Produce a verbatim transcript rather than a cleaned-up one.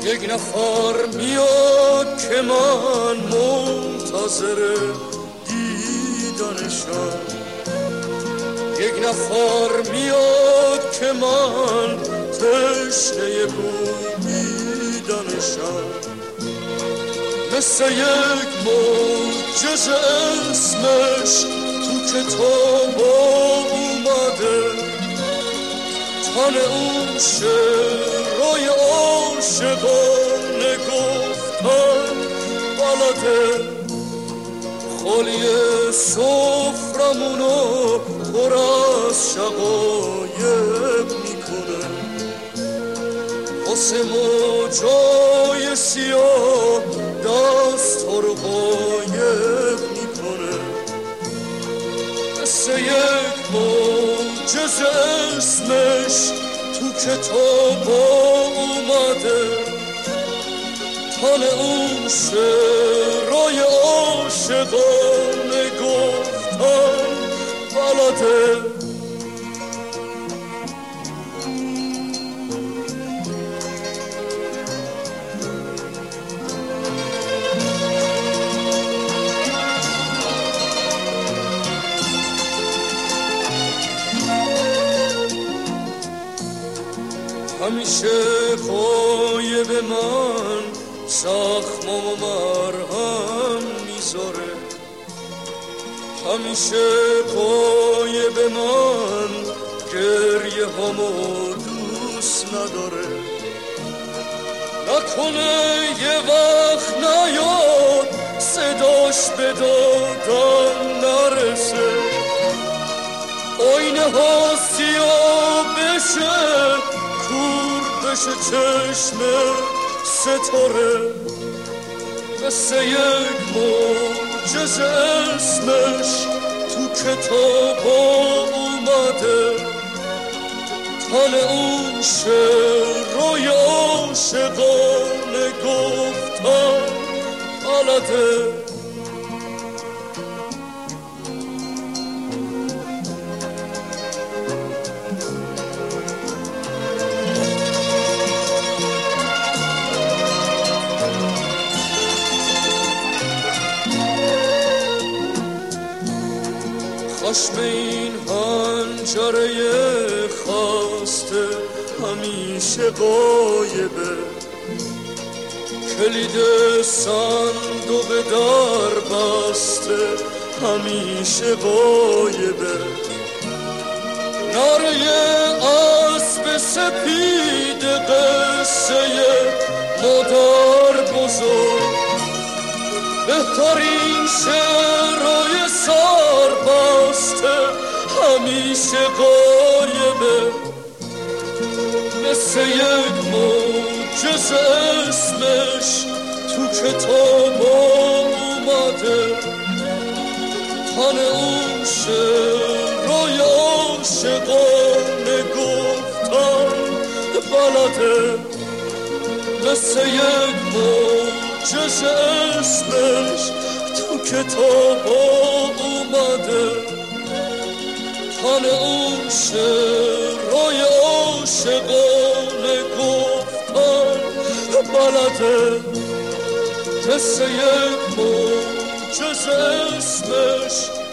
یک نفر میاد که من منتظر دیدنشم، یک نفر میاد که من تشنه بویدنشم، مثل یک معجزه اسمش تو کتاب اومده، تن اون شعرهای عاشقانه گفتن بلده، خالی سفرمونو پر از شقایق میکنه، واسه موجای سیاه دست رو قایق میکنه، مثل یک معجزه اسمش تو کتاب اومده، تن اون شعرهای عاشقانه گفتن بلده. همیشه پای به من زخم و مرهم میذاره، همیشه پای به من گریه همو دوست نداره، نکنه یه وقت نیاد صداش به دادم نرسه، آینه ها سیاه بشه کور بشه چشم ستاره، مثل یک معجزه اسمش تو کتاب اومده، تن اون شعرهای عاشقانه گفتن بلده. خشم این حنجره خسته همیشه غایبه، کلید صندوق در بسته همیشه غایبه، نره اسب سپید قصه مادر بزرگ، بهترین شعرهای سربسته همیشه غایبه، مثل یک معجزه اسمش تو کتاب اومده، تن اون شعرهای عاشقانه گفتن بلده، مثل یک معجزه اسمش تو کتاب اومده، تن اون شعرهای عاشقانه گفتن بلده، مثل یک معجزه اسمش